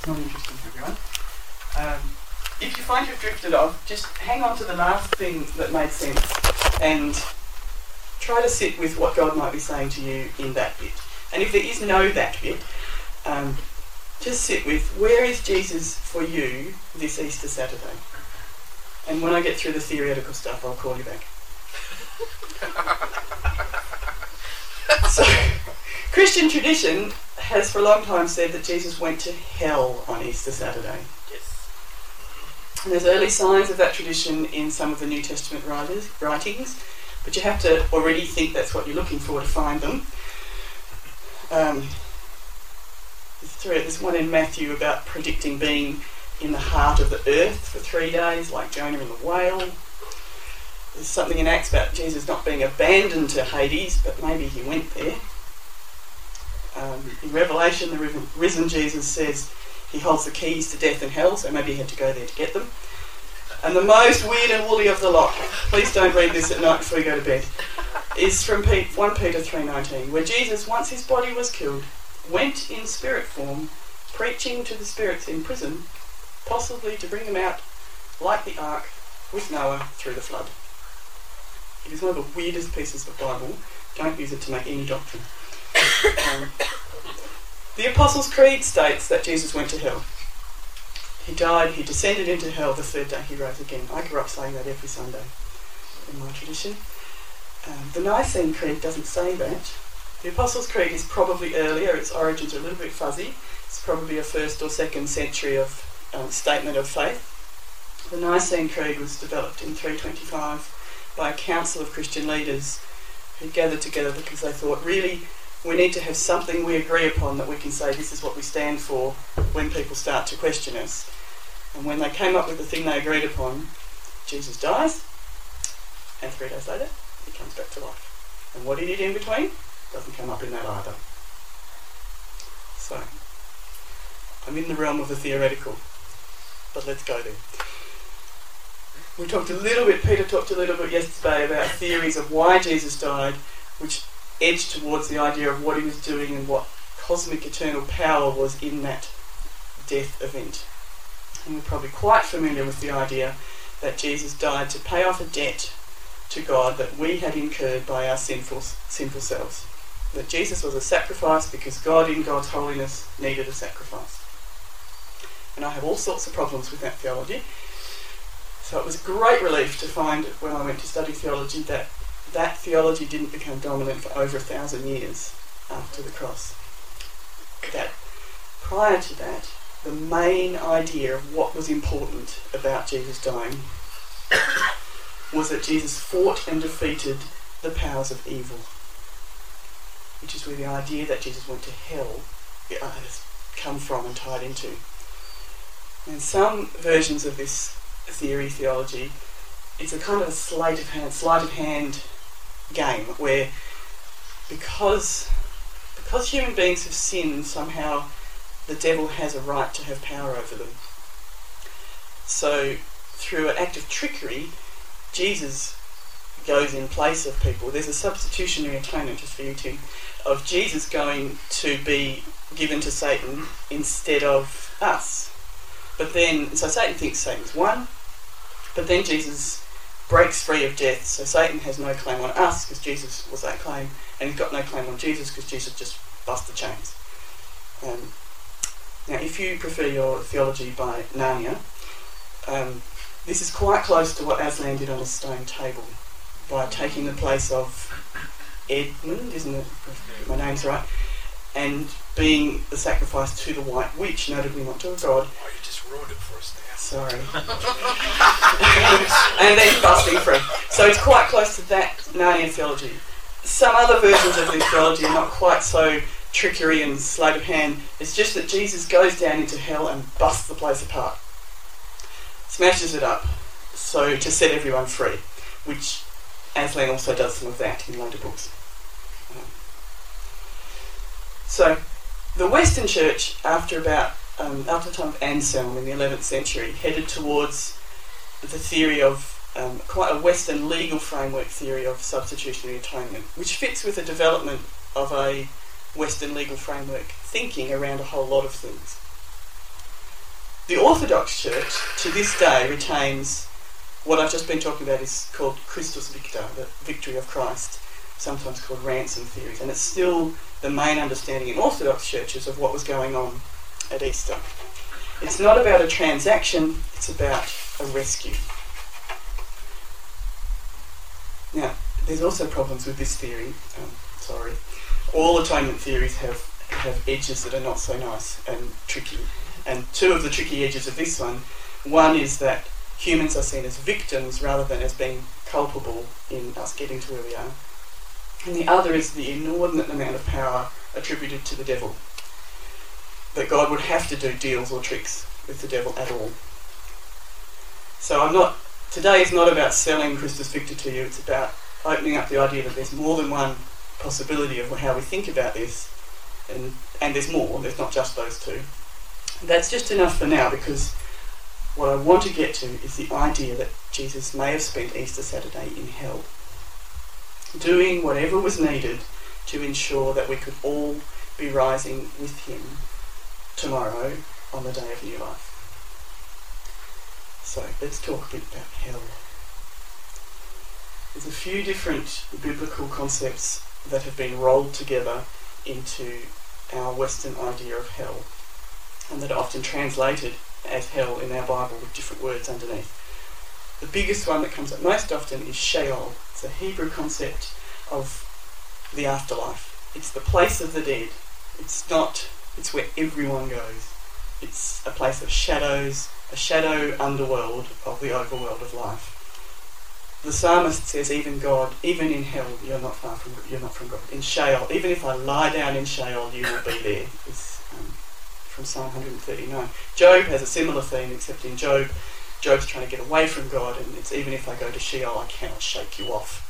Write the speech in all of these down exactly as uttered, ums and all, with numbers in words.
Not interesting for everyone. Um, if you find you've drifted off, just hang on to the last thing that made sense and try to sit with what God might be saying to you in that bit. And if there is no that bit, um, just sit with, where is Jesus for you this Easter Saturday? And when I get through the theoretical stuff, I'll call you back. So, Christian tradition has for a long time said that Jesus went to hell on Easter Saturday. Yes. And there's early signs of that tradition in some of the New Testament writers, writings, but you have to already think that's what you're looking for to find them. Um, there's one in Matthew about predicting being in the heart of the earth for three days, like Jonah and the whale. There's something in Acts about Jesus not being abandoned to Hades, but maybe he went there. Um, in Revelation, the risen Jesus says he holds the keys to death and hell, so maybe he had to go there to get them. And the most weird and woolly of the lot, please don't read this at night before you go to bed, is from First Peter three nineteen, where Jesus, once his body was killed, went in spirit form, preaching to the spirits in prison, possibly to bring them out, like the ark, with Noah through the flood. It is one of the weirdest pieces of the Bible. Don't use it to make any doctrine. Um, the Apostles' Creed states that Jesus went to hell. He died, he descended into hell, the third day he rose again. I grew up saying that every Sunday in my tradition. Um, the Nicene Creed doesn't say that. The Apostles' Creed is probably earlier, its origins are a little bit fuzzy. It's probably a first or second century of um, statement of faith. The Nicene Creed was developed in three twenty-five by a council of Christian leaders who gathered together because they thought, really, we need to have something we agree upon that we can say this is what we stand for when people start to question us. And when they came up with the thing they agreed upon, Jesus dies, and three days later, he comes back to life. And what he did in between doesn't come up in that either. So, I'm in the realm of the theoretical, but let's go there. We talked a little bit, Peter talked a little bit yesterday about theories of why Jesus died, which edged towards the idea of what he was doing and what cosmic eternal power was in that death event. And we're probably quite familiar with the idea that Jesus died to pay off a debt to God that we had incurred by our sinful, sinful selves. That Jesus was a sacrifice because God in God's holiness needed a sacrifice. And I have all sorts of problems with that theology. So it was a great relief to find when I went to study theology that that theology didn't become dominant for over a thousand years after the cross. That prior to that, the main idea of what was important about Jesus dying was that Jesus fought and defeated the powers of evil, which is where the idea that Jesus went to hell has come from and tied into. And some versions of this theory, theology, it's a kind of a sleight of hand, sleight of hand game where because because human beings have sinned, somehow the devil has a right to have power over them. So through an act of trickery, Jesus goes in place of people. There's a substitutionary atonement, just for you two, of Jesus going to be given to Satan instead of us. But then, so Satan thinks Satan's won, but then Jesus breaks free of death, so Satan has no claim on us because Jesus was that claim, and he's got no claim on Jesus because Jesus just bust the chains. Um, now, if you prefer your theology by Narnia, um, this is quite close to what Aslan did on a stone table by taking the place of Edmund, isn't it? If my name's right, and being the sacrifice to the White Witch, notably not to a god. Oh, you just ruined it for us now. Sorry. And then busting free. So it's quite close to that Narnia theology. Some other versions of this theology are not quite so trickery and sleight of hand. It's just that Jesus goes down into hell and busts the place apart. Smashes it up, so to set everyone free, which Aslan also does some of that in later books. Um, so the Western Church, after about um, after the time of Anselm in the eleventh century, headed towards the theory of um, quite a Western legal framework theory of substitutionary atonement, which fits with the development of a Western legal framework thinking around a whole lot of things. The Orthodox Church, to this day, retains what I've just been talking about is called Christus Victor, the victory of Christ, sometimes called ransom theories, and it's still the main understanding in Orthodox churches of what was going on at Easter. It's not about a transaction, it's about a rescue. Now, there's also problems with this theory. Um, sorry. All atonement theories have, have edges that are not so nice and tricky. And two of the tricky edges of this one, one is that humans are seen as victims rather than as being culpable in us getting to where we are. And the other is the inordinate amount of power attributed to the devil. That God would have to do deals or tricks with the devil at all. So I'm not, today is not about selling Christus Victor to you, it's about opening up the idea that there's more than one possibility of how we think about this, and, and there's more, there's not just those two. That's just enough for now, because what I want to get to is the idea that Jesus may have spent Easter Saturday in hell, doing whatever was needed to ensure that we could all be rising with him tomorrow on the day of new life. So let's talk a bit about hell. There's a few different biblical concepts that have been rolled together into our Western idea of hell, and that are often translated as hell in our Bible with different words underneath. The biggest one that comes up most often is Sheol. It's a Hebrew concept of the afterlife. It's the place of the dead. It's not, it's where everyone goes. It's a place of shadows, a shadow underworld of the overworld of life. The psalmist says, even God, even in hell, you're not far from, you're not from God. In Sheol, even if I lie down in Sheol, you will be there. It's um, from Psalm one thirty-nine. Job has a similar theme, except in Job, Job's trying to get away from God, and it's even if I go to Sheol, I cannot shake you off.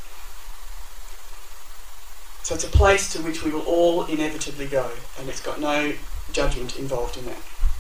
So it's a place to which we will all inevitably go, and it's got no judgment involved in that.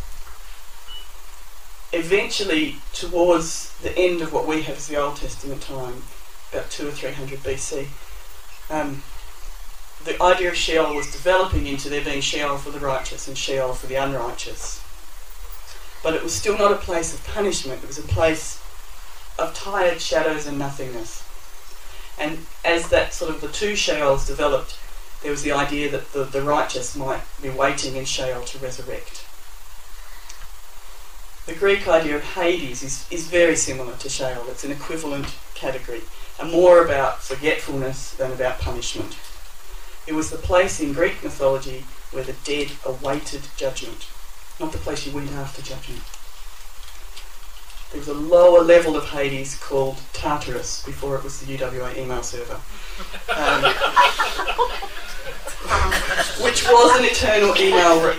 Eventually, towards the end of what we have as the Old Testament time, about two or three hundred B C, um, the idea of Sheol was developing into there being Sheol for the righteous and Sheol for the unrighteous. But it was still not a place of punishment, it was a place of tired shadows and nothingness. And as that sort of the two Sheols developed, there was the idea that the, the righteous might be waiting in Sheol to resurrect. The Greek idea of Hades is, is very similar to Sheol. It's an equivalent category, and more about forgetfulness than about punishment. It was the place in Greek mythology where the dead awaited judgment, not the place you went after judgment. There was a lower level of Hades called Tartarus before it was the U W A email server, um, which was an eternal email re-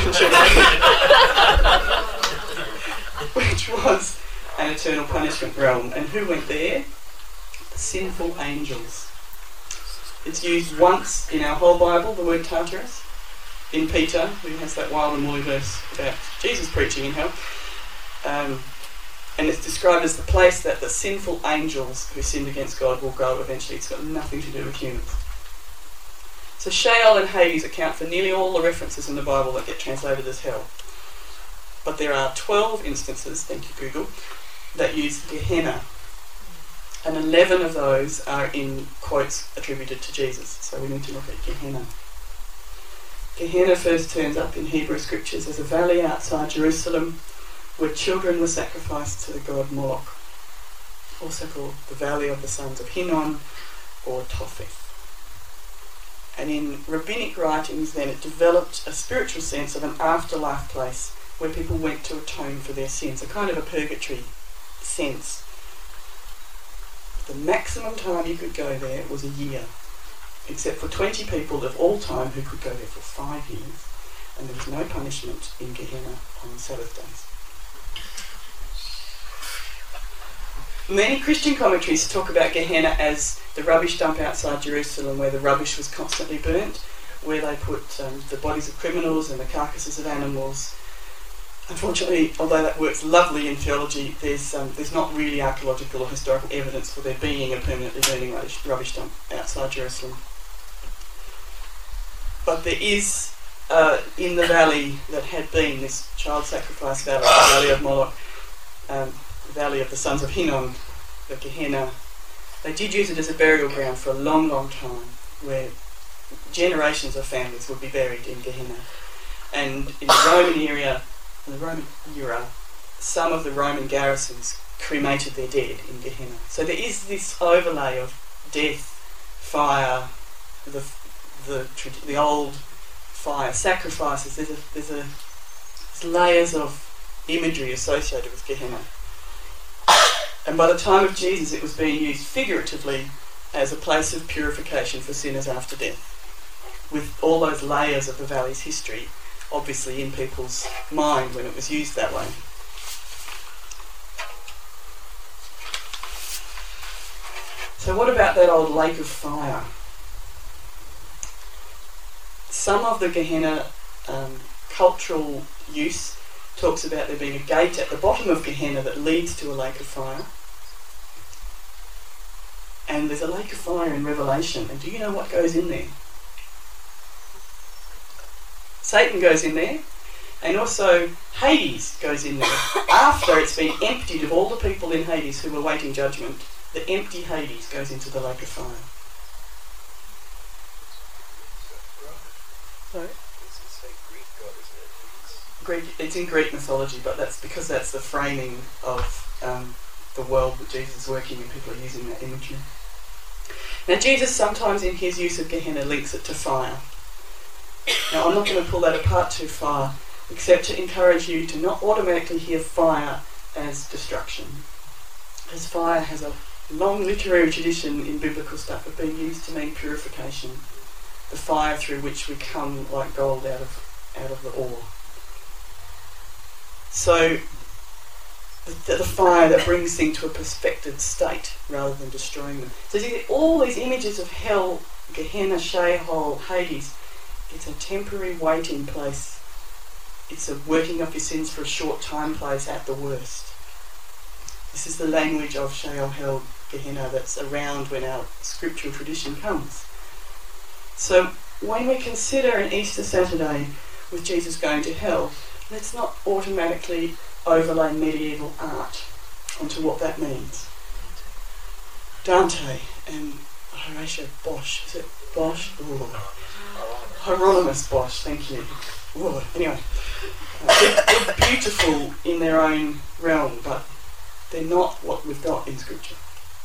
which was an eternal punishment realm. And who went there? The sinful angels. It's used once in our whole Bible, the word Tartarus, in Peter, who has that wild and woolly verse about Jesus preaching in hell. Um, and it's described as the place that the sinful angels who sinned against God will go eventually. It's got nothing to do with humans. So Sheol and Hades account for nearly all the references in the Bible that get translated as hell. But there are twelve instances, thank you Google, that use Gehenna. And eleven of those are in quotes attributed to Jesus. So we need to look at Gehenna. Gehenna first turns up in Hebrew scriptures as a valley outside Jerusalem where children were sacrificed to the god Moloch, also called the Valley of the Sons of Hinnom or Topheth. And in rabbinic writings then it developed a spiritual sense of an afterlife place where people went to atone for their sins, a kind of a purgatory sense. The maximum time you could go there was a year, except for twenty people of all time who could go there for five years, and there was no punishment in Gehenna on Sabbath days. Many Christian commentaries talk about Gehenna as the rubbish dump outside Jerusalem where the rubbish was constantly burnt, where they put um, the bodies of criminals and the carcasses of animals. Unfortunately, although that works lovely in theology, there's um, there's not really archaeological or historical evidence for there being a permanently burning rubbish, rubbish dump outside Jerusalem. But there is uh, in the valley that had been this child sacrifice valley, the valley of Moloch, um, the valley of the sons of Hinnom, the Gehenna, they did use it as a burial ground for a long, long time, where generations of families would be buried in Gehenna. And in the Roman era, in the Roman era, some of the Roman garrisons cremated their dead in Gehenna. So there is this overlay of death, fire, the the the old fire sacrifices. There's a there's a there's layers of imagery associated with Gehenna. And by the time of Jesus, it was being used figuratively as a place of purification for sinners after death, with all those layers of the valley's history obviously in people's mind when it was used that way. So what about that old lake of fire? Some of the Gehenna um, cultural use talks about there being a gate at the bottom of Gehenna that leads to a lake of fire. And there's a lake of fire in Revelation. And do you know what goes in there? Satan goes in there. And also Hades goes in there. After it's been emptied of all the people in Hades who were waiting judgment, the empty Hades goes into the lake of fire. Sorry? Greek, it's in Greek mythology, but that's because that's the framing of um, the world that Jesus is working in. People are using that imagery. Now, Jesus sometimes in his use of Gehenna links it to fire. Now, I'm not going to pull that apart too far, except to encourage you to not automatically hear fire as destruction. As fire has a long literary tradition in biblical stuff of being used to mean purification, the fire through which we come like gold out of out of the ore. So the, the fire that brings things to a perfected state rather than destroying them. So you see, all these images of hell, Gehenna, Sheol, Hades, it's a temporary waiting place. It's a working off your sins for a short time place at the worst. This is the language of Sheol, Hell, Gehenna that's around when our scriptural tradition comes. So when we consider an Easter Saturday with Jesus going to hell, let's not automatically overlay medieval art onto what that means. Dante and Horatio Bosch, is it Bosch? Ooh. Hieronymus Bosch, thank you. Ooh. Anyway, uh, they're, they're beautiful in their own realm, but they're not what we've got in Scripture.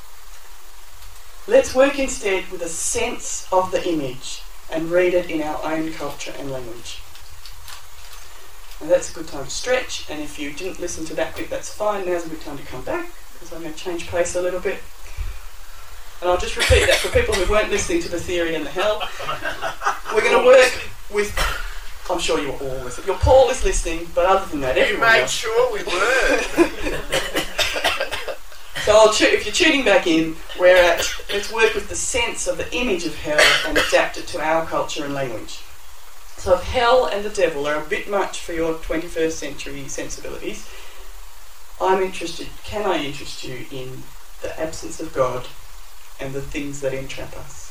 Let's work instead with a sense of the image and read it in our own culture and language. And that's a good time to stretch, and if you didn't listen to that bit, that's fine. Now's a good time to come back, because I'm going to change pace a little bit. And I'll just repeat that for people who weren't listening to the theory and the hell. We're going to work with... I'm sure you're all listening. Your Paul is listening, but other than that, everyone You made else. sure we were. So I'll tu- if you're tuning back in, we're at... Let's work with the sense of the image of hell and adapt it to our culture and language. So if hell and the devil are a bit much for your twenty-first century sensibilities, I'm interested, can I interest you in the absence of God and the things that entrap us?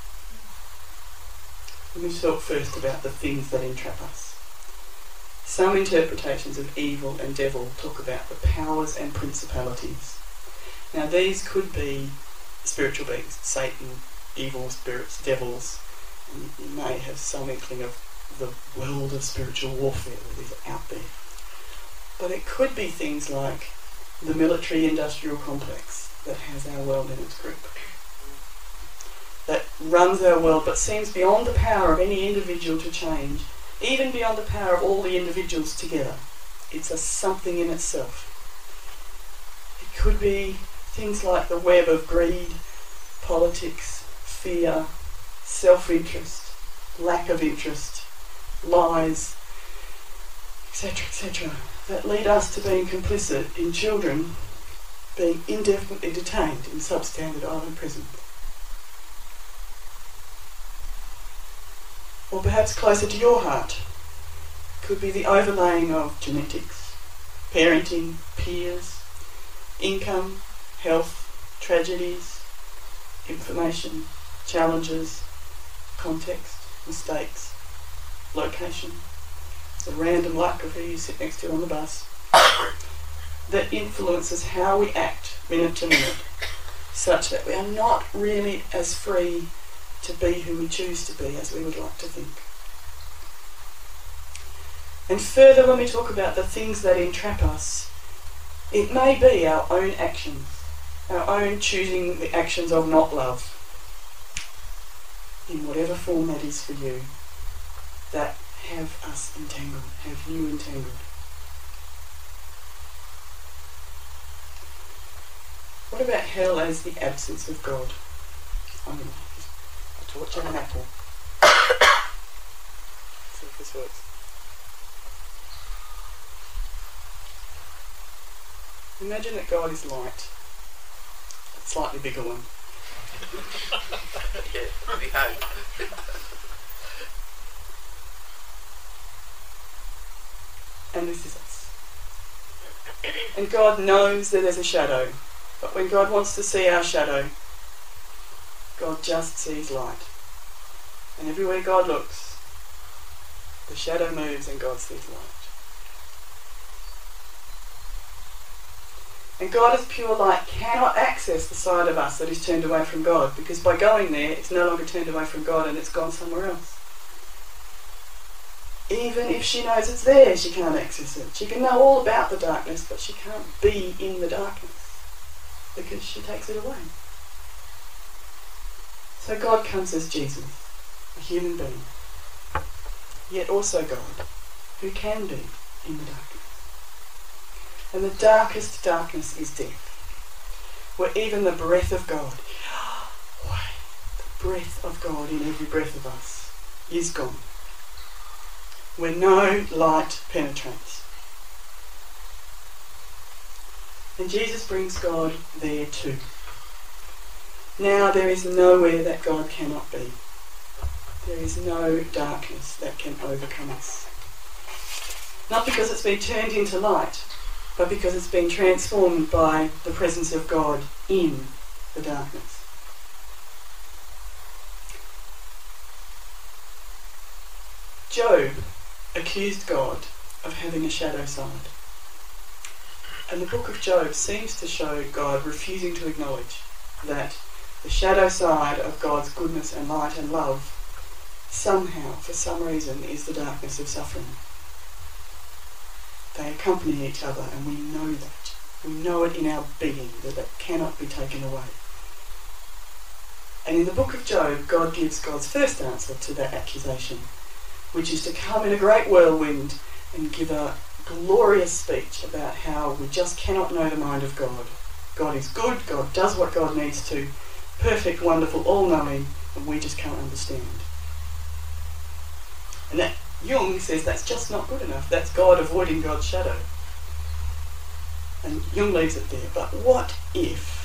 Let me talk first about the things that entrap us. Some interpretations of evil and devil talk about the powers and principalities. Now these could be spiritual beings, Satan, evil spirits, devils, and you may have some inkling of the world of spiritual warfare that is out there. But it could be things like the military-industrial complex that has our world in its grip, that runs our world but seems beyond the power of any individual to change, even beyond the power of all the individuals together. It's a something in itself. It could be things like the web of greed, politics, fear, self-interest, lack of interest, lies, et cetera, et cetera, that lead us to being complicit in children being indefinitely detained in substandard island prisons. Or perhaps closer to your heart, could be the overlaying of genetics, parenting, peers, income, health, tragedies, information, challenges, context, mistakes, location, the random luck of who you sit next to on the bus, that influences how we act minute to minute, such that we are not really as free to be who we choose to be as we would like to think. And further, when we talk about the things that entrap us, it may be our own actions, our own choosing the actions of not love, in whatever form that is for you, that have us entangled, have you entangled. What about hell as the absence of God? I'm going to torch an apple. See if this works. Imagine that God is light. A slightly bigger one. Yeah, we hope. And this is us. And God knows that there's a shadow. But when God wants to see our shadow, God just sees light. And everywhere God looks, the shadow moves and God sees light. And God as pure light cannot access the side of us that is turned away from God, because by going there, it's no longer turned away from God and it's gone somewhere else. Even if she knows it's there, she can't access it. She can know all about the darkness, but she can't be in the darkness because she takes it away. So God comes as Jesus, a human being, yet also God, who can be in the darkness. And the darkest darkness is death, where even the breath of God, the breath of God in every breath of us, is gone, where no light penetrates. And Jesus brings God there too. Now there is nowhere that God cannot be. There is no darkness that can overcome us. Not because it's been turned into light, but because it's been transformed by the presence of God in the darkness. Job accused God of having a shadow side. And the book of Job seems to show God refusing to acknowledge that the shadow side of God's goodness and light and love somehow, for some reason, is the darkness of suffering. They accompany each other, and we know that. We know it in our being, that it cannot be taken away. And in the book of Job, God gives God's first answer to that accusation, which is to come in a great whirlwind and give a glorious speech about how we just cannot know the mind of God. God is good, God does what God needs to, perfect, wonderful, all-knowing, and we just can't understand. And that Jung says that's just not good enough. That's God avoiding God's shadow. And Jung leaves it there. But what if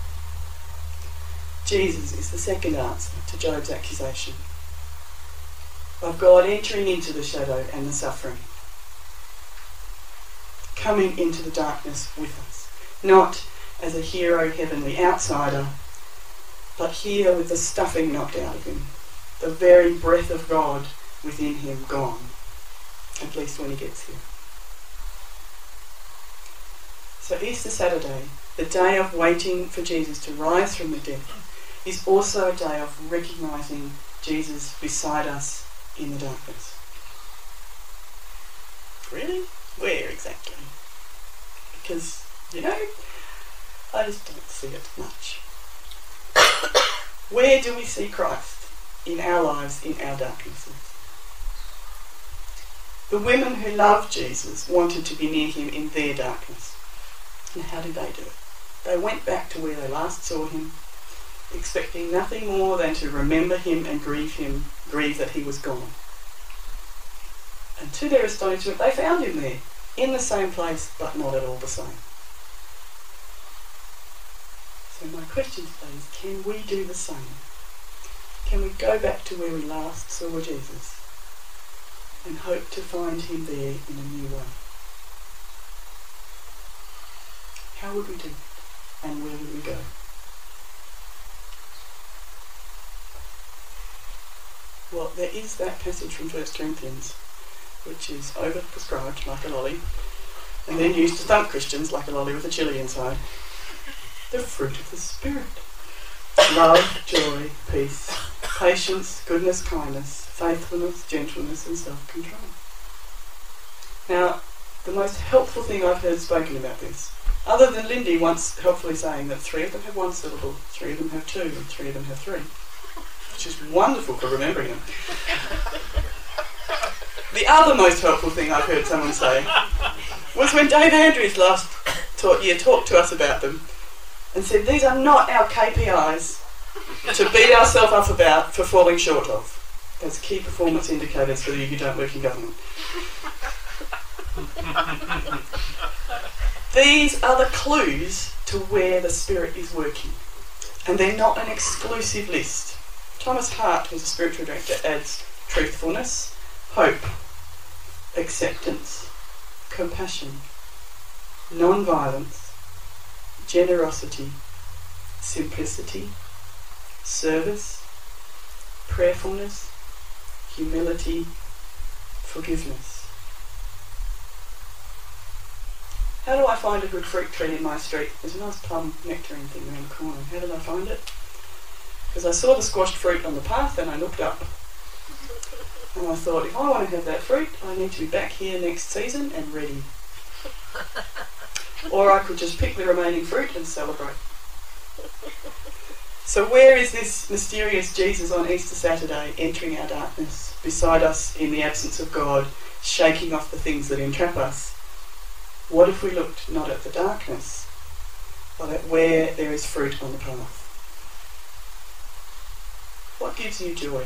Jesus is the second answer to Job's accusation of God entering into the shadow and the suffering, coming into the darkness with us, not as a hero, heavenly outsider, but here with the stuffing knocked out of him, the very breath of God within him gone, at least when he gets here. So Easter Saturday, the day of waiting for Jesus to rise from the dead, is also a day of recognising Jesus beside us in the darkness. Really? Where exactly? Because, you know, I just don't see it much. Where do we see Christ in our lives, in our darknesses? The women who loved Jesus wanted to be near him in their darkness. And how did they do it? They went back to where they last saw him, expecting nothing more than to remember him and grieve him, grieve that he was gone. And to their astonishment, they found him there, in the same place, but not at all the same. So my question today is, can we do the same? Can we go back to where we last saw Jesus and hope to find him there in a new way? How would we do it? And where would we go? Well, there is that passage from First Corinthians, which is overprescribed like a lolly, and then used to thump Christians like a lolly with a chili inside. The fruit of the Spirit. Love, joy, peace, patience, goodness, kindness, faithfulness, gentleness and self-control. Now, the most helpful thing I've heard spoken about this, other than Lindy once helpfully saying that three of them have one syllable, three of them have two, and three of them have three, which is wonderful for remembering them. The other most helpful thing I've heard someone say was when Dave Andrews last taught, year talked to us about them and said these are not our K P Is to beat ourselves up about for falling short of as key performance indicators for you who don't work in government. These are the clues to where the Spirit is working, and they're not an exclusive list. Thomas Hart, who's a spiritual director, adds truthfulness, hope, acceptance, compassion, non-violence, generosity, simplicity, service, prayerfulness, humility, forgiveness. How do I find a good fruit tree in my street? There's a nice plum nectarine thing around the corner. How did I find it? Because I saw the squashed fruit on the path and I looked up. And I thought, if I want to have that fruit, I need to be back here next season and ready. Or I could just pick the remaining fruit and celebrate. So where is this mysterious Jesus on Easter Saturday entering our darkness, beside us in the absence of God, shaking off the things that entrap us? What if we looked not at the darkness, but at where there is fruit on the path? What gives you joy?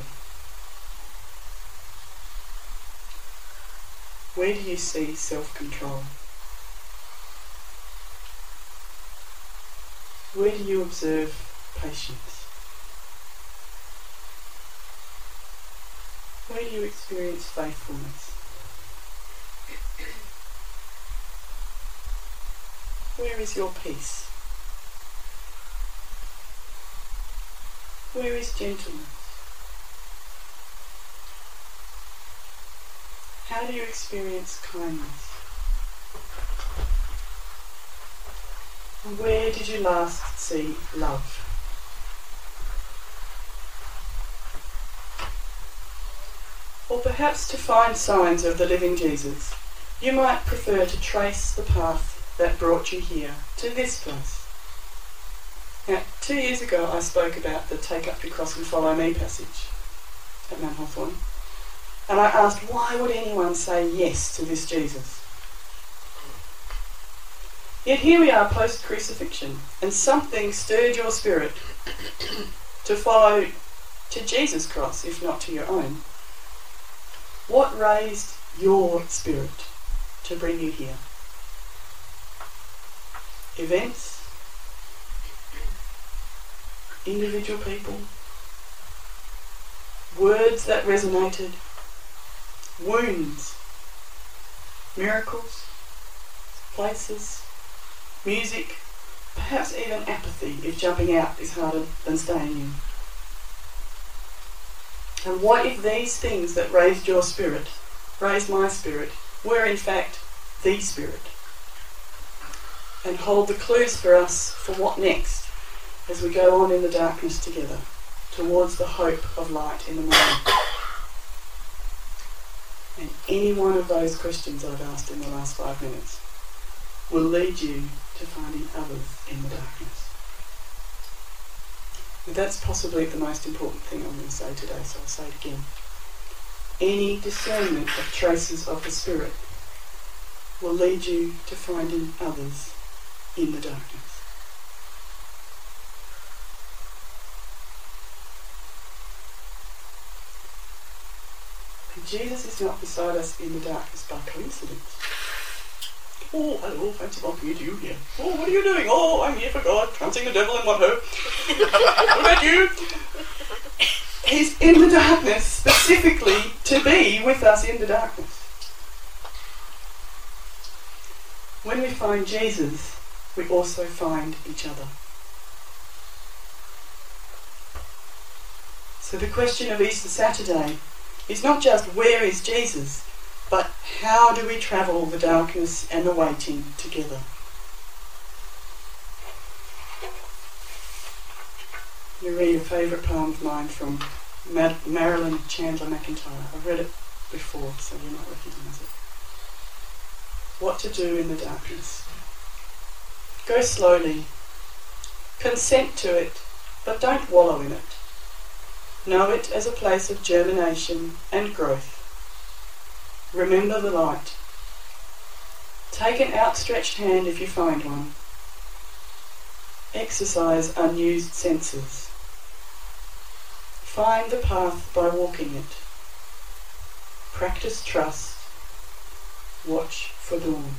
Where do you see self-control? Where do you observe patience? Where do you experience faithfulness? Where is your peace? Where is gentleness? How do you experience kindness? And where did you last see love? Or perhaps to find signs of the living Jesus, you might prefer to trace the path that brought you here to this place. Now, two years ago I spoke about the take up your cross and follow me passage at Mount Hawthorn, and I asked, why would anyone say yes to this Jesus? Yet here we are post-crucifixion, and something stirred your spirit to follow to Jesus' cross, if not to your own. What raised your spirit to bring you here? Events? Individual people? Words that resonated? Wounds? Miracles? Places? Music? Perhaps even apathy if jumping out is harder than staying in. And what if these things that raised your spirit, raised my spirit, were in fact the Spirit? And hold the clues for us for what next as we go on in the darkness together towards the hope of light in the morning. And any one of those questions I've asked in the last five minutes will lead you to finding others in the darkness. And that's possibly the most important thing I'm going to say today, so I'll say it again. Any discernment of traces of the Spirit will lead you to finding others in the darkness. And Jesus is not beside us in the darkness by coincidence. Oh, hello, fancy bumping into you here. Oh, what are you doing? Oh, I'm here for God, trouncing the devil in one hoe. What about you? He's in the darkness specifically to be with us in the darkness. When we find Jesus, we also find each other. So the question of Easter Saturday is not just where is Jesus, but how do we travel the darkness and the waiting together? You read a favourite poem of mine from Mad- Marilyn Chandler McIntyre. I've read it before, so you might recognise it. What to do in the darkness. Go slowly. Consent to it, but don't wallow in it. Know it as a place of germination and growth. Remember the light. Take an outstretched hand if you find one. Exercise unused senses. Find the path by walking it. Practice trust. Watch for dawn.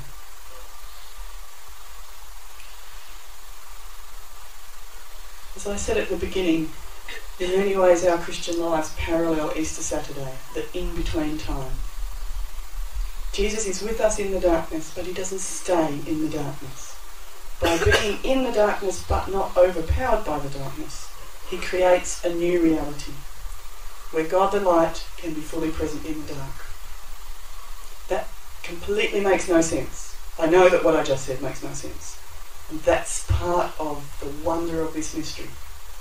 As I said at the beginning, in many ways our Christian lives parallel Easter Saturday, the in-between time. Jesus is with us in the darkness, but he doesn't stay in the darkness. By being in the darkness but not overpowered by the darkness, he creates a new reality, where God the light can be fully present in the dark. That completely makes no sense. I know that what I just said makes no sense. And that's part of the wonder of this mystery.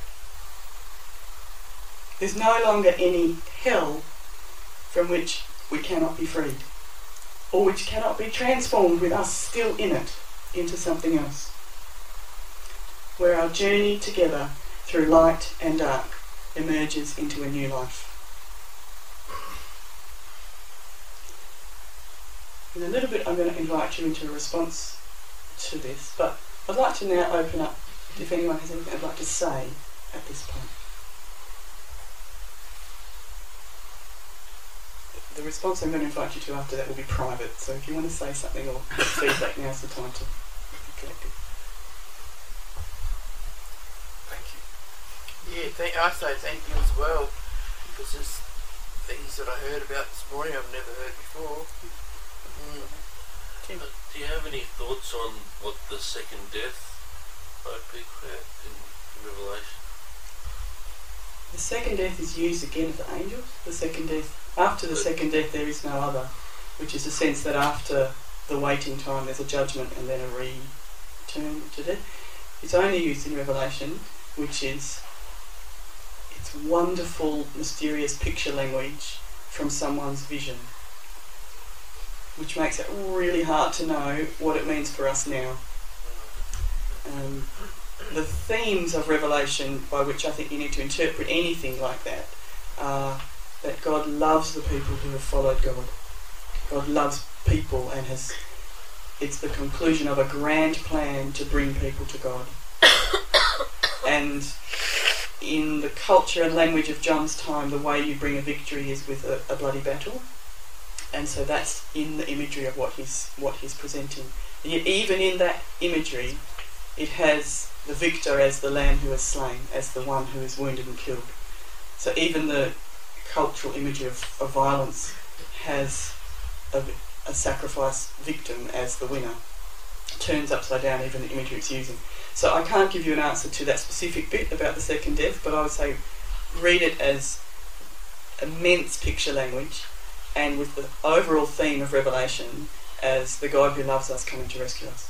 There's no longer any hell from which we cannot be freed, or which cannot be transformed with us still in it into something else. Where our journey together through light and dark emerges into a new life. In a little bit I'm going to invite you into a response to this, but I'd like to now open up if anyone has anything I'd like to say at this point. The response I'm going to invite you to after that will be private, so if you want to say something or give feedback, now's the time to be collected. Thank you. Yeah, thank, I say thank you as well, because there's things that I heard about this morning I've never heard before. Mm. Tim, do you have any thoughts on what the second death might be in, in Revelation? The second death is used again of the angels. The second death, after the second death there is no other, which is a sense that after the waiting time there's a judgment and then a return to death. It's only used in Revelation, which is it's wonderful, mysterious picture language from someone's vision, which makes it really hard to know what it means for us now. Um, the themes of Revelation by which I think you need to interpret anything like that are that God loves the people who have followed God. God loves people and has it's the conclusion of a grand plan to bring people to God. And in the culture and language of John's time, the way you bring a victory is with a, a bloody battle. And so that's in the imagery of what he's what he's presenting. And yet even in that imagery, it has the victor as the lamb who is slain, as the one who is wounded and killed. So even the cultural imagery of, of violence has a, a sacrifice victim as the winner. Turns upside down even the imagery it's using. So I can't give you an answer to that specific bit about the second death, but I would say read it as immense picture language, and with the overall theme of Revelation as the God who loves us coming to rescue us.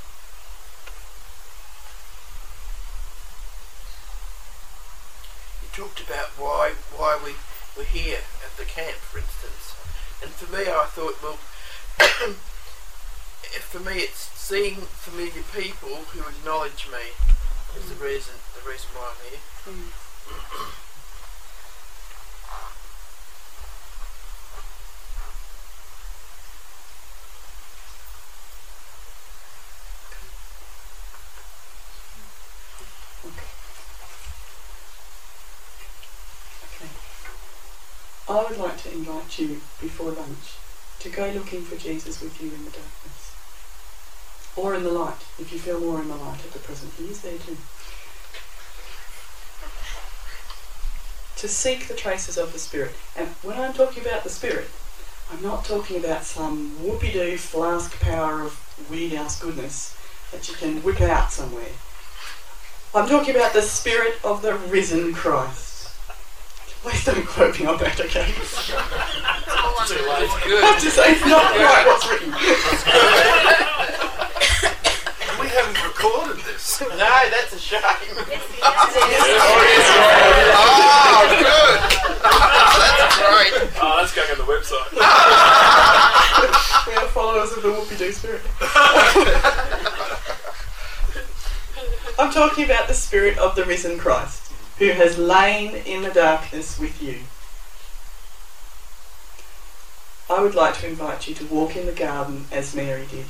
You talked about why why we were here at the camp, for instance. And for me, I thought, well, for me it's seeing familiar people who acknowledge me is the reason, the reason why I'm here. Mm. I would like to invite you before lunch to go looking for Jesus with you in the darkness. Or in the light, if you feel more in the light at the present. He is there too. To seek the traces of the Spirit. And when I'm talking about the Spirit, I'm not talking about some whoopie-doo flask power of weird-ass goodness that you can whip out somewhere. I'm talking about the Spirit of the risen Christ. Please don't quote me on that, okay? Too late. I have to say it's not quite what's written. We haven't recorded this. No, that's a shame. Oh, good. That's great. Oh, that's going on the website. We are followers of the Whoopie-Doo Spirit. I'm talking about the Spirit of the risen Christ, who has lain in the darkness with you. I would like to invite you to walk in the garden as Mary did.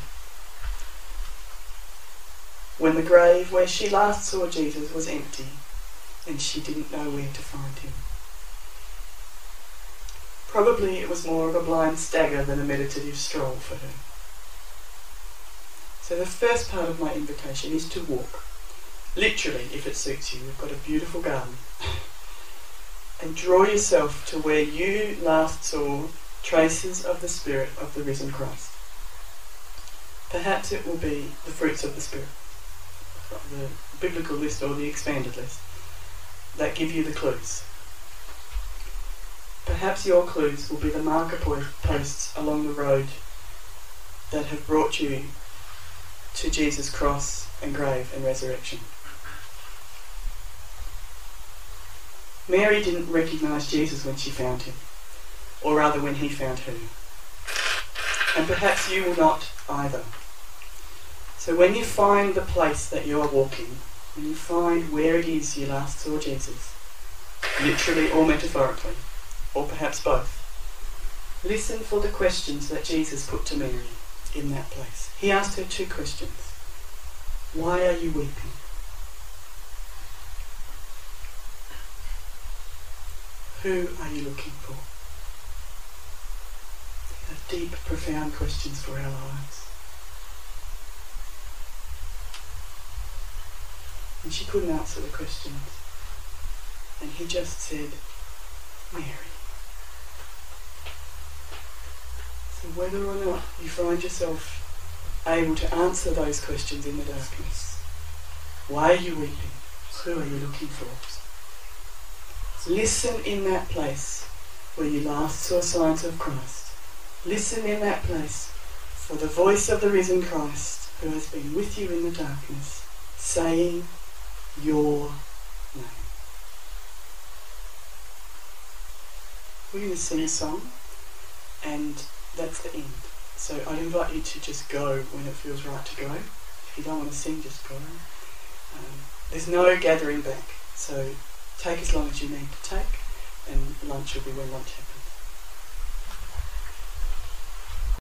When the grave where she last saw Jesus was empty and she didn't know where to find him. Probably it was more of a blind stagger than a meditative stroll for her. So the first part of my invitation is to walk. Literally, if it suits you. We've got a beautiful garden. And draw yourself to where you last saw traces of the Spirit of the risen Christ. Perhaps it will be the fruits of the Spirit, the biblical list or the expanded list, that give you the clues. Perhaps your clues will be the marker posts along the road that have brought you to Jesus' cross and grave and resurrection. Mary didn't recognise Jesus when she found him, or rather when he found her. And perhaps you will not either. So when you find the place that you are walking, when you find where it is you last saw Jesus, literally or metaphorically, or perhaps both, listen for the questions that Jesus put to Mary in that place. He asked her two questions. Why are you weeping? Who are you looking for? These are deep, profound questions for our lives. And she couldn't answer the questions. And he just said, Mary. So whether or not you find yourself able to answer those questions in the darkness, why are you weeping? Who are you looking for? Listen in that place where you last saw signs of Christ. Listen in that place for the voice of the risen Christ who has been with you in the darkness, saying your name. We're going to sing a song, and that's the end. So I'd invite you to just go when it feels right to go. If you don't want to sing, just go. Um, there's no gathering back, so take as long as you need to take, and lunch will be when lunch happens.